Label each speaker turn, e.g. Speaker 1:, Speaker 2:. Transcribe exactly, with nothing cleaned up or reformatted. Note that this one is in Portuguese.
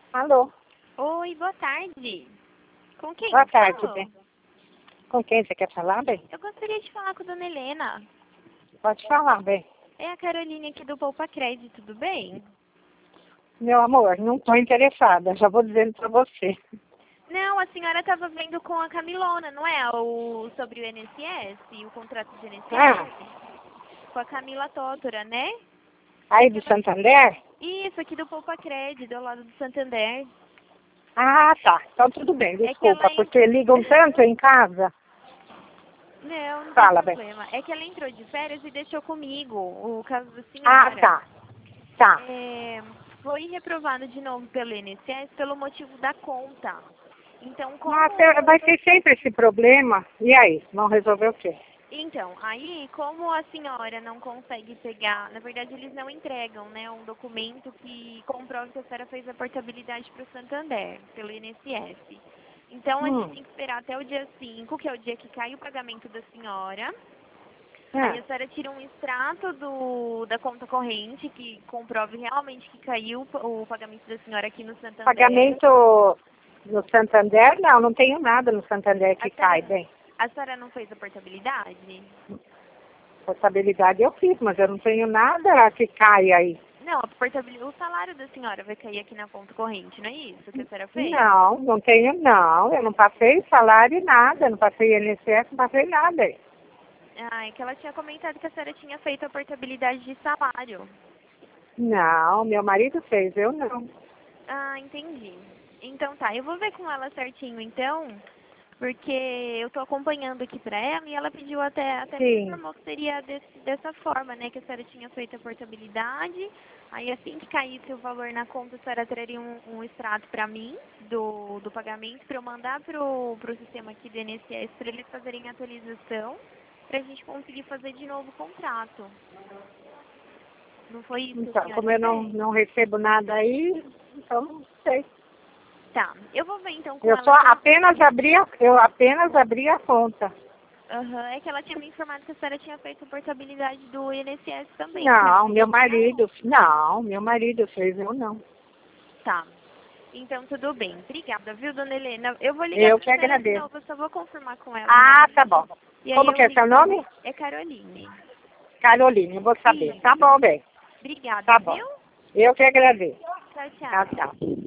Speaker 1: Alô?
Speaker 2: Oi, boa tarde. Com quem?
Speaker 1: Boa tarde,
Speaker 2: Falo?
Speaker 1: bem. Com quem você quer falar, bem?
Speaker 2: Eu gostaria de falar com a dona Helena.
Speaker 1: Pode falar, bem.
Speaker 2: É a Caroline aqui do Poupa Crédito, tudo bem?
Speaker 1: Meu amor, não estou interessada, já vou dizendo para você.
Speaker 2: Não, a senhora estava vendo com a Camilona, não é? O, sobre o I N S S, o contrato de I N S S?
Speaker 1: Ah,
Speaker 2: Com a Camila Tótora, né?
Speaker 1: aí do Santander?
Speaker 2: Isso, aqui do Poupa Crédito, ao lado do Santander.
Speaker 1: Ah, tá. Então tudo bem,
Speaker 2: É que ela...
Speaker 1: desculpa, porque ligam tanto em casa.
Speaker 2: Não, não tem
Speaker 1: Fala, bem.
Speaker 2: problema. É que ela entrou de férias e deixou comigo o caso da
Speaker 1: Ah,
Speaker 2: senhora.
Speaker 1: tá. Tá.
Speaker 2: É, foi reprovado de novo pelo I N S S pelo motivo da conta. Então, como...
Speaker 1: Nossa, vai ter sempre esse problema. E aí, vão resolver o quê?
Speaker 2: Então, aí, como a senhora não consegue pegar... Na verdade, eles não entregam, né, um documento que comprove que a senhora fez a portabilidade para o Santander, pelo I N S S. Então, a gente
Speaker 1: Hum.
Speaker 2: tem que esperar até o dia cinco, que é o dia que cai o pagamento da senhora. Aí
Speaker 1: Ah,
Speaker 2: a senhora tira um extrato do, da conta corrente que comprove realmente que caiu o pagamento da senhora aqui no Santander.
Speaker 1: pagamento no Santander? Não, não tenho nada no Santander
Speaker 2: A
Speaker 1: que cai,
Speaker 2: senhora,
Speaker 1: bem.
Speaker 2: a senhora não fez a portabilidade?
Speaker 1: Portabilidade eu fiz, mas eu não tenho nada que caia aí.
Speaker 2: Não, a portabilidade, o salário da senhora vai cair aqui na conta corrente, não é isso que a senhora fez?
Speaker 1: Não, não tenho, não. Eu não passei salário nada, não passei I N S S, não passei nada.
Speaker 2: Ah, é que ela tinha comentado que a senhora tinha feito a portabilidade de salário.
Speaker 1: Não, meu marido fez, eu não.
Speaker 2: Ah, entendi. Então tá, eu vou ver com ela certinho então, porque eu tô acompanhando aqui pra ela e ela pediu até, até me
Speaker 1: Sim.
Speaker 2: informou que seria desse, dessa forma, né, que a senhora tinha feito a portabilidade, aí assim que caísse o valor na conta, a senhora traria um, um extrato pra mim do, do pagamento pra eu mandar pro, pro sistema aqui do I N S S pra eles fazerem a atualização, pra gente conseguir fazer de novo o contrato. Não foi isso que a
Speaker 1: Então,
Speaker 2: senhora
Speaker 1: como eu não,
Speaker 2: fez?
Speaker 1: não recebo nada aí, então não sei.
Speaker 2: Tá, eu vou ver então com
Speaker 1: Eu só
Speaker 2: ela certinho.
Speaker 1: apenas abri a, eu apenas abri a conta.
Speaker 2: Aham, é que ela tinha me informado que a senhora tinha feito a portabilidade do I N S S também, que ela
Speaker 1: Não, meu
Speaker 2: pediu pra ela.
Speaker 1: marido, não, meu marido fez, eu não.
Speaker 2: Tá. Então tudo bem. Obrigada, viu, dona Helena? Eu vou ligar
Speaker 1: Eu
Speaker 2: pra
Speaker 1: que
Speaker 2: senhora de
Speaker 1: agradeço.
Speaker 2: novo, eu só vou confirmar com ela
Speaker 1: Ah, tá
Speaker 2: realmente.
Speaker 1: bom.
Speaker 2: E aí
Speaker 1: Como
Speaker 2: eu
Speaker 1: que é
Speaker 2: ligo
Speaker 1: seu
Speaker 2: pra
Speaker 1: nome?
Speaker 2: você. É Caroline.
Speaker 1: Caroline, eu vou saber. Tá
Speaker 2: Isso.
Speaker 1: bom, bem.
Speaker 2: Obrigada,
Speaker 1: Tá bom.
Speaker 2: viu?
Speaker 1: Eu que agradeço.
Speaker 2: Tchau,
Speaker 1: Tchau,
Speaker 2: tchau.
Speaker 1: tchau.